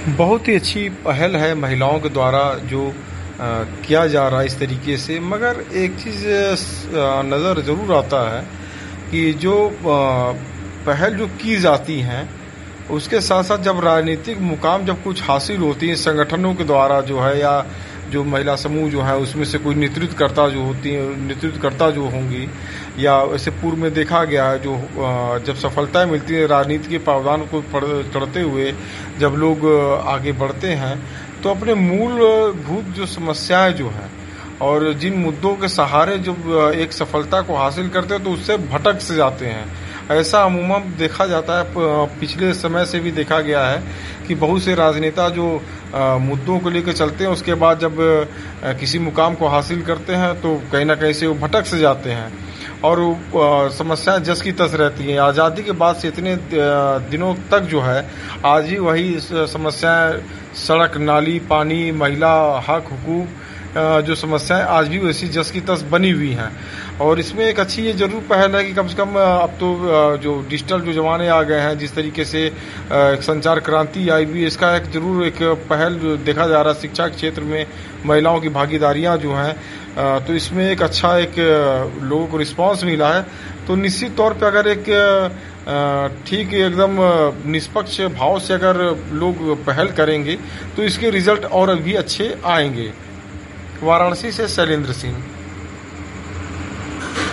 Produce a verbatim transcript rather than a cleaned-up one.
बहुत ही अच्छी पहल है महिलाओं के द्वारा जो अ, किया जा रहा है इस तरीके से। मगर एक चीज़ नज़र ज़रूर आता है कि जो अ, पहल जो की जाती हैं उसके साथ साथ जब राजनीतिक मुकाम जब कुछ हासिल होती है संगठनों के द्वारा जो है, या जो महिला समूह जो है उसमें से कोई नेतृत्वकर्ता जो होती है नेतृत्वकर्ता जो होंगी, या ऐसे पूर्व में देखा गया है जो अ, जब सफलताएं मिलती है राजनीति के पावदान को चढ़ते हुए जब लोग आगे बढ़ते हैं तो अपने मूलभूत जो समस्याएं जो हैं और जिन मुद्दों के सहारे जब एक सफलता को हासिल करते हैं तो उससे भटक से जाते हैं। ऐसा अमूमन देखा जाता है, पिछले समय से भी देखा गया है कि बहुत से राजनेता जो मुद्दों को लेकर चलते हैं उसके बाद जब किसी मुकाम को हासिल करते हैं तो कहीं ना कहीं से वो भटक से जाते हैं और समस्याएं जस की तस रहती हैं। आज़ादी के बाद से इतने दिनों तक जो है आज ही वही समस्याएं, सड़क, नाली, पानी, महिला हक, हुकूक जो समस्याएं आज भी वैसी जस की तस बनी हुई हैं। और इसमें एक अच्छी ये जरूर पहल है कि कम से कम अब तो जो डिजिटल जो जमाने आ गए हैं, जिस तरीके से एक संचार क्रांति आई हुई, इसका एक जरूर एक पहल देखा जा रहा है। शिक्षा के क्षेत्र में महिलाओं की भागीदारियां जो हैं तो इसमें एक अच्छा एक लोगों को रिस्पांस मिला है। तो निश्चित तौर पे अगर एक ठीक एकदम निष्पक्ष भाव से अगर लोग पहल करेंगे तो इसके रिजल्ट और भी अच्छे आएंगे। वाराणसी से शैलेंद्र सिंह।